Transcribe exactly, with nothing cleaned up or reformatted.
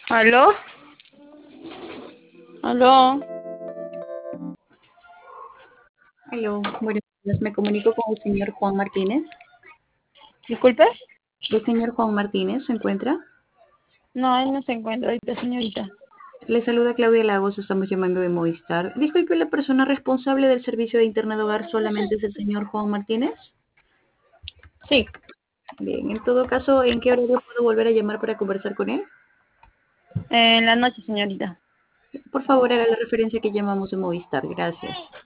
¿Aló? ¿Aló? Aló, buenos días. Me comunico con el señor Juan Martínez. Disculpe. ¿El señor Juan Martínez se encuentra? No, él no se encuentra ahorita, señorita. Le saluda Claudia Lagos, estamos llamando de Movistar. Disculpe, ¿la persona responsable del servicio de Internet Hogar solamente es el señor Juan Martínez? Sí, Bien, en todo caso, ¿en qué horario puedo volver a llamar para conversar con él? en la noche, señorita. Por favor, haga la referencia que llamamos de Movistar. Gracias.